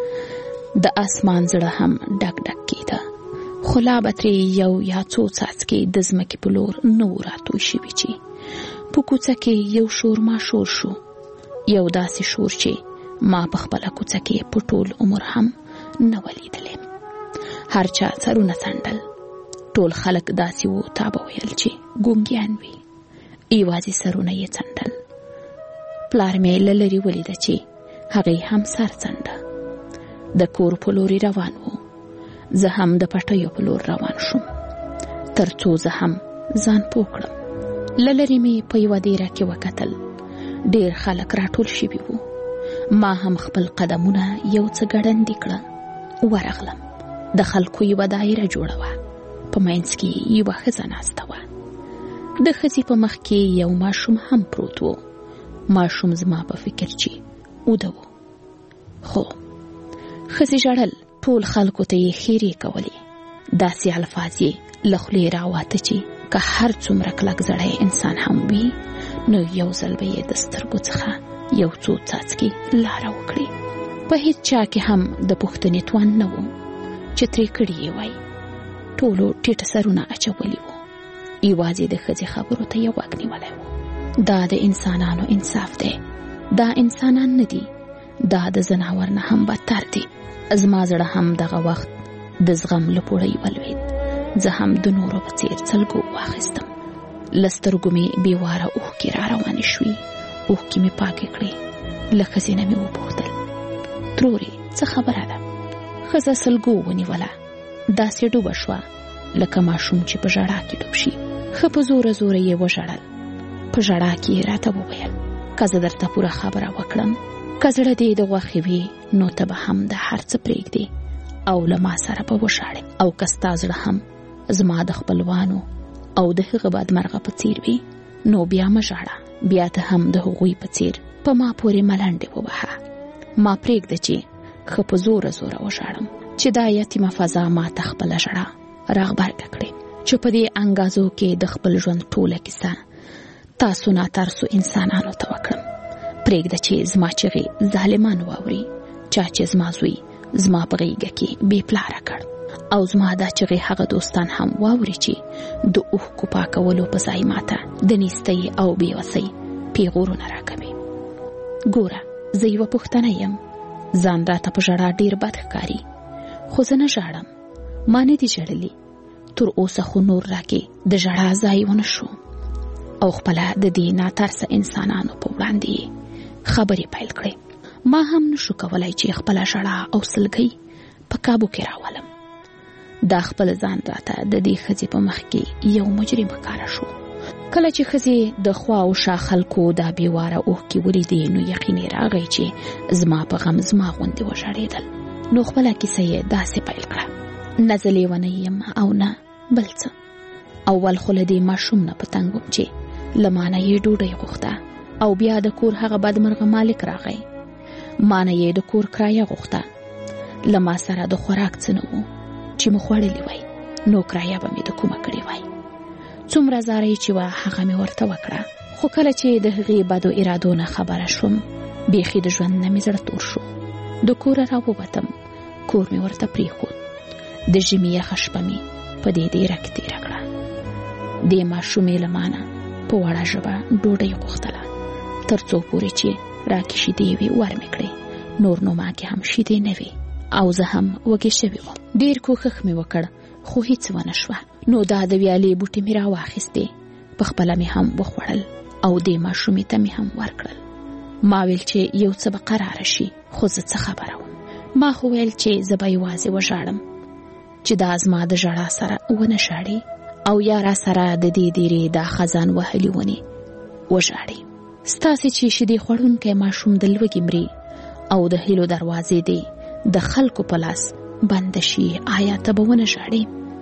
د اسمان زړه هم ډک ډک کېده، خو لا به ترې یو یا څو څاڅکي د ځمکې په لور نه وو راتوی شوي چې په کوڅه کې یو شور ماشور شو، یو داسې شور چې ما په خپله کوڅه کې په ټول عمر هم نه و لیدلی. هر چا سرونه څنډل، ټول خلک داسې وو تا به ویل چې ګونګیان وي، یوازې سرونه یې څنډل. پلار مې له لرې ولیده چې هغې هم سر څنډه. د کور په لورې روان و، زه هم د پټیو په لور روان شوم، تر څو زه هم ځان پوه کړم. له لرې مې په یوه دیره کې وکتل، ډېر خلک راټول شوي وو. ما هم خپل قدمونه یو څه ګړندي کړه، ورغلم. د خلکو یوه دایره جوړه وه، په منځ کې یوه ښځه ناسته وه. د ښځې په مخ کې یو ماشوم هم پروت و. ماشوم زما په فکر چې اوده و. خو ښځې ژړل، ټول خلکو ته یې ښېرې کولې. داسې الفاظ یې له خولې راواته چې که هر څومره کلک زړی انسان هم وي، نو یو ځل به یې د سترګو څخه یو څو څاڅکي لاره وکړي. په هیڅ چا کې هم د پوښتنې توان نه و چې ترې کړي یې وای. ټولو ټیټ سرونه اچولي وو، یوازې د ښځې خبرو ته یې غوږ نیولی و. دا د انسانانو انصاف دی، دا انسانان نه دي، دا د ځناور نه هم بدتر دي. زما زړه هم دغه وخت د زغم له پوړۍ ولوېد. زه هم د نورو په څېر څلګو واخیستم. له سترګو مې بېواره اوښکې را روانې شوې. اوښکې مې پاکې کړې. له ښځې نه مې وپوښتل، ترورې څه خبره ده؟ ښځه سلګو ونیوله، داسې ډوبه شوه لکه ماشوم چې په ژړا کې ډوب شي. ښه په زوره زوره یې وژړل. په ژړا کې یې راته وویل، که زه درته پوره خبره وکړم، که زړه دې د غوښې وي، نو ته به هم د هر څه پرېږدې او له ما سره به وژاړې. او که ستا زړه هم زما د خپلوانو او د هغه بدمرغه په څېر وي، نو بیا مه ژاړه، بیا ته هم د هغوی په څېر په ما پورې ملنډې ووهه. ما پرېږده چې ښه په زوره زوره وژاړم چې دا یتیمه فضا ما ته خپله ژړا راغبرګه کړې، چې په دې انګازو کې د خپل ژوند ټوله کیسه تاسو ناترسو انسانانو ته وکړم. پرېږده چې زما چغې ظالمان واوري، چا چې زما زوی زما په غېږه کې بې پلاره کړ، او زما دا چغې هغه دوستان هم واوري چې د اوښکو پاکولو په ځای ماته د نیستۍ او بېوسۍ پیغورونه راکوي. ګوره، زه یوه پښتنه یم، ځان راته په ژړا ډېر بد ښکاري، خو زه نه ژاړم. ما نه دي ژړلي. تر اوسه خو نور راکې د ژړا ځای ونه شو، او خپله د دې ناترسه انسانانو په وړاندې خبرې پیل کړې. ما هم نشو کولای چې خپله ژړا او سلګۍ په کابو کې راولم. دا خپل ځان راته د دې ښځې په مخ کې یو مجرم ښکاره شو. کله چې ښځې د خوا او شا خلکو دا بېواره اوښکې ولیدې، نو یقین یې راغی چې زما په غم زما غوندې وژړېدل. نو خپله کیسه یې داسې پیل کړه: نه زه لیونی یم او نه بل څه. اول خو له دې ماشوم نه په تنګ وم چې له ما نه یې ډوډۍ غوښته، او بیا د کور هغه بدمرغه مالک راغی، ما نه یې د کور کرایه غوښته. له ما سره د خوراک څه نه و چې مو خوړلی وای، نو کرایه به مې د کومه کړې وای. څومره زارۍ چې وه هغه مې ورته وکړه، خو کله چې د هغې بدو ارادو نه خبره شوم، بیخي د ژوند نه مې زړه تور شو. د کوره راووتم، کور مې ورته پرېښود. د ژمي یخه شپه مې په دې دیره کې تېره کړه. دې ماشومې له ما نه په وړه ژبه ډوډۍ غوښتله، تر څو پورې چې راکې شیدې وې ور مې کړې. نور نو ما کې هم شیدې نه وې، او زه هم وږې شوې وم. ډېر کوښښ مې وکړ، خو هیڅ ونه شوه. نو دا د ویالې بوټي مې راواخیستې، په خپله مې هم وخوړل، او دې ماشومې ته مې هم ورکړل. ما ویل چې یو څه به قراره شي، خو زه څه خبره وم. ما خو ویل چې زه به یوازې وژاړم، چې دا زما د ژړا سره ونه ژاړي، او یا را سره د دې دیرې دا خزان وهلي ونې وژاړي. ستاسې چې شیدې خوړونکی ماشوم د لوږې مري، او د هیلو دروازې دې د خلکو په لاس بنده شي، آیا ته به ونه ژاړې؟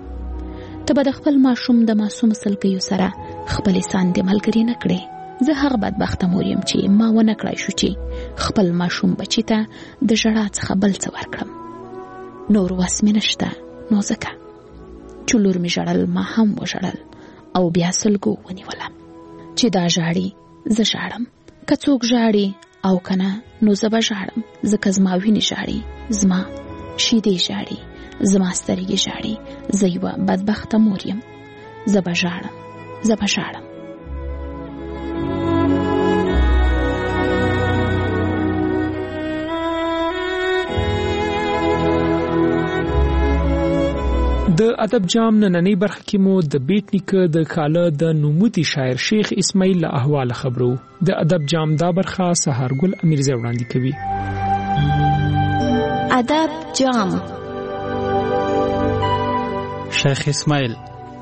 ته به د خپل ماشوم د معصوم سلګیو سره خپلې ساندې ملګرې نه کړې. زه هغه بدبخته مور یم چې ما ونه کړای شو چې خپل ماشوم بچي ته د ژړا څخه بل څه ورکړم. نور وس مې نشته، نو ځکه چې لور مې ژړل، ما هم وژړل، او بیا سلګو ونیولم. چې دا ژاړي زه ژاړم، که څوک ژاړي او کنه نو زه به ژاړم، ځکه زما وینې ژاړي، زما شیدې ژاړي، زما سترګې ژاړي، زه یوه بدبخته مور یم، زه به ژاړم، زه به ژاړم. د ادب جام نننۍ برخه کې مو د بیت نیکه د کاله د نوموتی شاعر شیخ اسماعیل له احواله خبرو. د ادب جام دا برخه سهارګل امیرزی وړاندې کوي. ادب جام. شیخ اسماعیل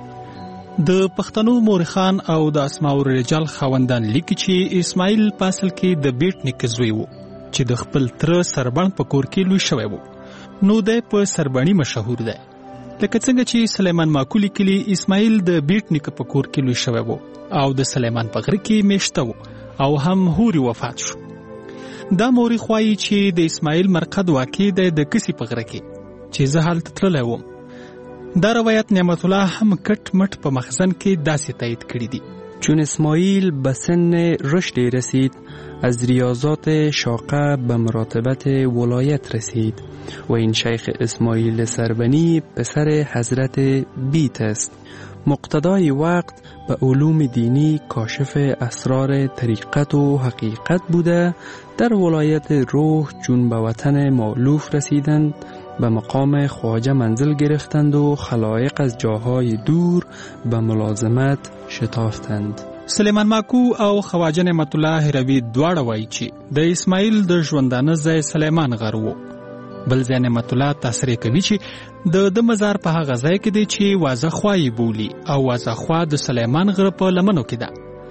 د پښتنو مورخان او د اسماء الرجال خوندان لیکي چې اسماعیل پاسل کې د بیت نیکه زوی وو چې د خپل تر سربن په کور کې لوی شوی وو. نو د په سربنی مشهور دی، لکه څنګه چې سلیمان ماکو لیکلی اسماعیل د بیت نیکه په کور کې لوی شوی وو او د سلیمان په غره کې میشته وو او هم هوري وفات شو. دا مورخ وایي چې د اسماعیل مرقد واقع دی د کسی په غره کې چې زه هلته تللی وم. دا روایت نعمت الله هم کټ مټ په مخزن کې داسې تایید کړی دی. چون اسماعیل به سن رشدی رسید از ریاضات شاقه به مراتبت ولایت رسید و این شیخ اسماعیل سربنی پسر حضرت بیت است. مقتدای وقت به علوم دینی کاشف اسرار طریقت و حقیقت بوده. در ولایت روح چون به وطن مألوف رسیدند به مقام خواجه منزل گرفتند و خلایق از جاهای دور به ملازمت شتافتند. سلیمان ماکو او خواجه نعمت الله هروی دواړه وایي چې د اسماعیل د ژوندانه ځای سلیمان غر وو. بل ځای نعمت الله تصریح کوي چې د د مزار په هغه ځای کې دی چې وازه خوای بولی او وازه خوا د سلیمان غر په لمنو کې ده.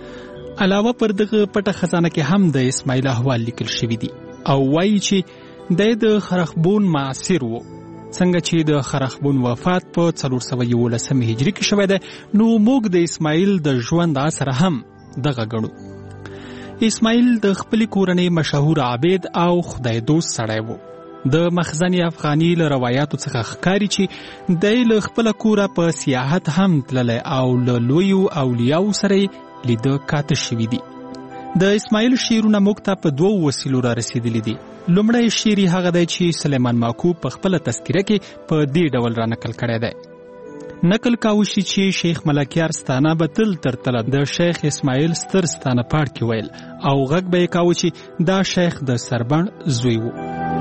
علاوه پر دغه پټه خزانه کې هم د اسماعیل احوال لیکل شوی دي او وایي چې د خرخبون معاصر وو. څنګه چې د خرخبون وفات په څلور سوه یولسم هجري کې شوی دی، نو موږ د اسماعیل د ژوند عصر هم دغه ګڼو. اسماعیل د خپلې کورنۍ مشهور عابد او خدای دوست سړی وو. د مخزن افغاني له روایاتو څخه ښکاري چې دی له خپله کوره په سیاحت هم تللی او له لویو اولیاو سره لیده کاته شوي دي. د اسماعیل شعرونه موږ ته په دوو وسیلو را رسېدلي دي. لومړی شعر یې هغه دی چې سلیمان ماکو په خپله تذکره کې په دې ډول را نقل کړی دی. نقل کاوه شي چې شیخ ملکیار ستانه به تل تر تله د شیخ اسماعیل ستر ستانه پاړ کې ویل او غږ به یې کاوه چې دا شیخ د سربن زوی و.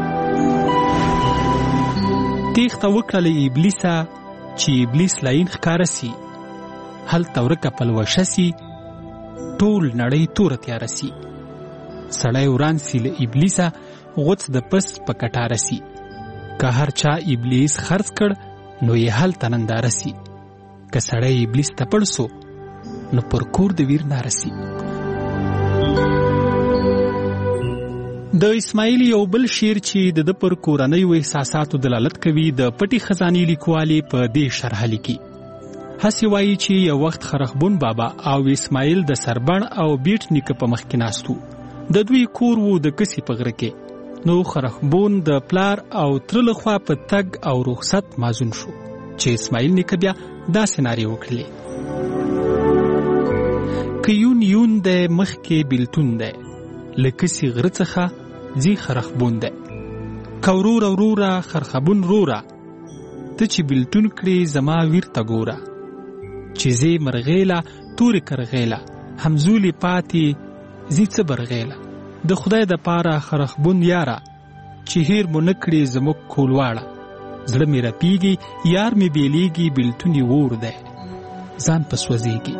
تیښته وکړه له ابلیسه چې ابلیس لاین ښکاره سي، هلته ورکه پلوشه سي، ټول نړۍ توره تیاره سي. سړی وران سي له ابلیسه، غوڅ د پس په کټاره سي. که هر چا ابلیس خرڅ کړ نو یې هلته ننداره سي. که سړی ابلیس ته پړ سو نو پر کور د ویر ناره سي. د اسماعیل یو بل شعر چې د ده پر کورنیو احساساتو دلالت کوي د پټي خزانې لیکوالې په دې شرحه لیکي. هسې وایي چې یو وخت خرخبون بابا او اسماعیل د سربن او بیټ نیکه په مخ کې ناست وو. د دوی کور وو د کسي په غره کې. نو خرخبون د پلار او تره له خوا په تګ او رخصت مازون شو چې اسماعیل نیکه بیا داسې نارې وکړلې: که یون یون دی مخکې بیلتون دی، له کسي غره څخه ځي خرخبون دی. که وروره وروره خرخبون روره، ته چې بیلتون کړې زما ویر ته ګوره. چې زی مرغیله تورې کرغیله، همزولې پاتې زی څه برغیله. د خدای د پاره خرخبون یاره، چې هیر مو نکړي زموږ کولواړه. زړه مې رپیږي یار مې بیلیږي، بیلتون یې اور دی ځان په سوځېږي.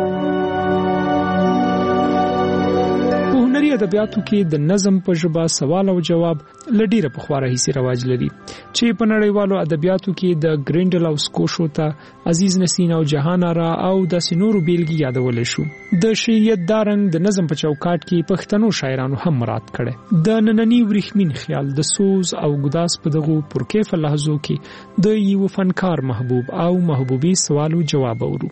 په هنري ادبیاتو کې د نظم په ژبه سوال او جواب له ډیره پخوا راهیسې رواج لري چې په نړیوالو ادبیاتو کې د ګرینډل او سکوشو ته عزیز نسین او جهان آرا او داسې نورو بیلګې یادولی شو. د شعریت دا رنګ د نظم په چوکاټ کې پښتنو شاعرانو هم مراعات کړی. د ننني وریښمین خیال د سوز او ګداس په دغو پرکیفه لحظو کې د یو فنکار محبوب او محبوبي سوالو جواب اورو.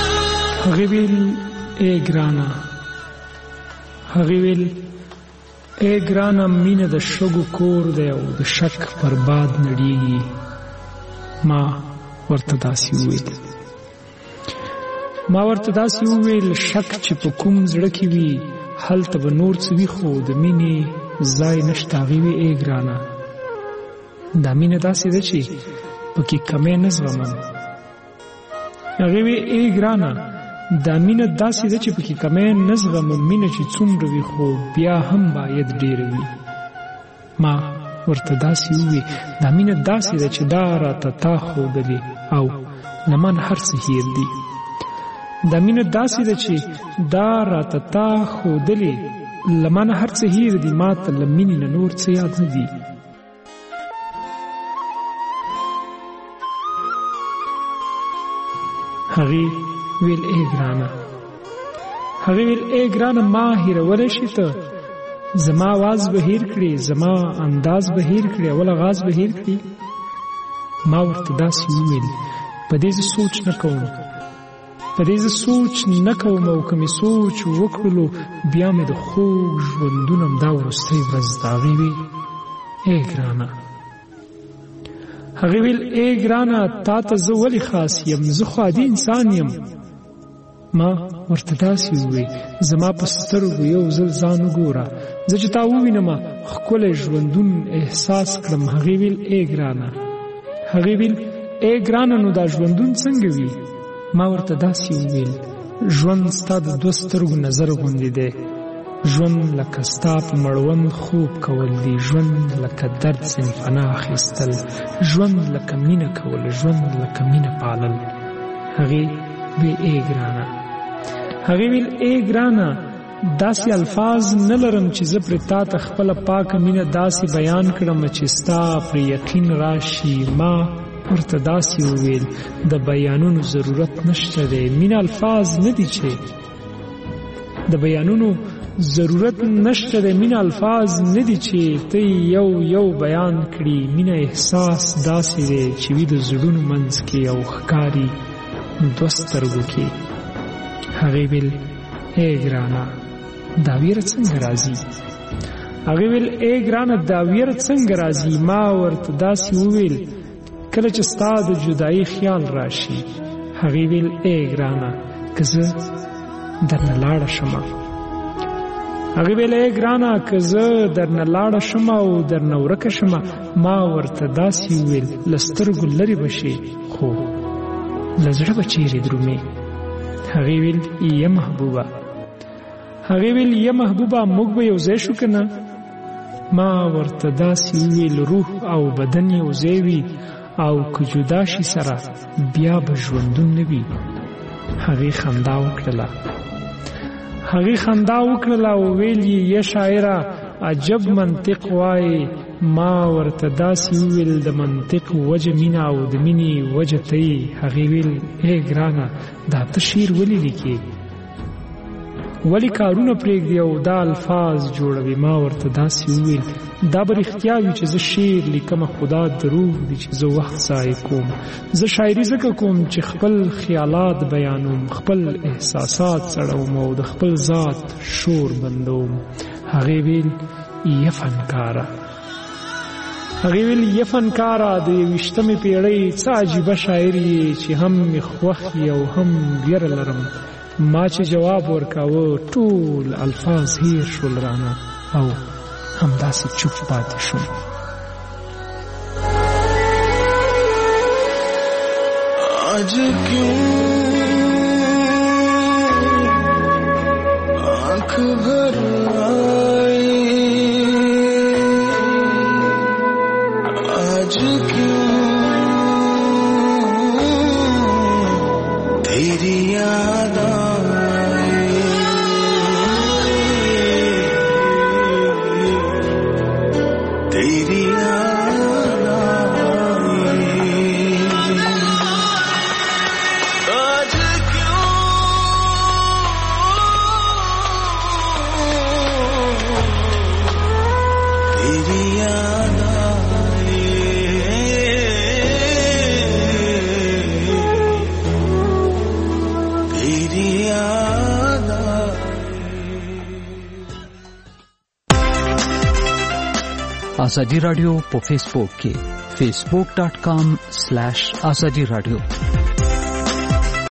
هغه ویل ای ګرانا، هغه ویل اے ګرانه مینه د شګو کور دی او د شک پر باد نړیږي. ما ورته داسې وویل ما ورته داسې وویل شک چې په کوم زړه کې وي هلته به نور څه وي، خو د مینې ځای نشته. هغې وی ای ګرانه دا مینه داسې ده چې پکې کمی نه زغمم. هغې وی ای ګرانه دا مینه داسې ده چې پکې کمی نه زغمم. مینه چې څومره وي خو بیا هم باید ډېره وي. ما ورته داسې ووی دا مینه داسې ده چې دا راته تا ښودلې او له من هر څه هیر دي. دا مینه داسې ده چې دا راته تا ښودلې له من هر څه هیر دي. ما ته له مینې نه نور څه یاد نه دي. هغې ویل ای ګرانه هغې ویل ای ګرانه ما هیرولی شي ته؟ زما आवाज به هیر کړي، زما انداز به هیر کړي، اول آغاز به هیر کړي. ما ورته داسې وویل په دې زه سوچ نه کوم په دې زه سوچ نه کوم او که مې سوچ وکړلو بیا مې د خوږ ژوندون همدا وروستۍ ورځ ده. هغې وی ای ګرانه هغې ویل ای ګرانه تا ته زه ولې خاص یم؟ زه خو عادي انسان یم. ما ورته داسې ووی زما په سترګو یو ځل ځان وګوره، زه چې تا ووینم ښکلی ژوندون احساس کړم. هغې ویل ای ګرانه هغې ویل ای ګرانه نو دا ژوندون څنګه وي؟ ما ورته داسې وویل ژوند ستا د دوه سترګو نظر غوندې دی. ژوند لکه ستا په مړوند خوب کول دي، ژوند لکه درد ځینې پناه اخیستل، ژوند لکه مینه کول، ژوند لکه مینه پالل. هغې وی ای ګرانه هغې ویل ای ګرانه داسې الفاظ نه لرم چې زه پرې تا ته خپله پاکه مینه داسې بیان کړم چې ستا پرې یقین راشي. ما ورته داسې وویل د بیانونو ضرورت نشته دی. مینه الفاظ نه دي چې د بیانونو ضرورت نشته دی. مینه الفاظ نه دي چې ته یو یو بیان کړي. مینه احساس داسې دی چې وي د زړونو منځ کې او ښکاري دوه سترګو کې. هغې ویل ای ګرانه دا ویره څنګه راځي؟ هغې ویل ای ګرانه دا ویره څنګه راځي؟ ما ورته داسې وویل کله چې ستا د جدایي خیال راشي. هغې ویل ای ګرانه که زه درنه لاړه شمه هغې ویل ای ګرانه که زه درنه لاړه شمه او درنه ورکه شمه. ما ورته داسې وویل له سترګو لرې به شي خو له زړه به چیرې درومې. هغې ویل یا محبوبه هغې ویل یا محبوبه موږ به یو ځای شو که نه؟ ما ورته داسې وویل روح او بدن یو ځای وي او که جدا شي سره بیا به ژوندون نه وي. هغې خندا وکړله هغې خندا وکړله او ویل یې یا شاعره عجب منطق وایې. ما ورته داسې وویل د منطق وجه مینه او د مینې وجه ته یې. هغې ویل ای ګرانه دا ته شعر ولې لیکې؟ ولې کارونه پرېږدي او دا الفاظ جوړوي؟ ما ورته داسې وویل دا به رښتیا وي چې زه شعر لیکم، خو دا دروغ دي چې زه وخت ضایع کوم. زه شاعري ځکه کوم چې خپل خیالات بیانوم، خپل احساسات څړوم او د خپل ذات شور بندوم. هغې ویل یا فنکاره هغې ویل یا فنکاره د یویشتمې پیړۍ څه عجیبه شاعر یې چې هم مې خوښ یې او هم ویره لرم. ما چې جواب ورکاوه ټول الفاظ هیر شول رانه او همداسې چوپ پاتې شوم. आज क्यों आँख भर आई, आज क्यों तेरी याद आई, तेरी याद आई, आज क्यों तेरी याद आई, तेरी ازادي رادیو په فیسبوک کې facebook.com/azadi radio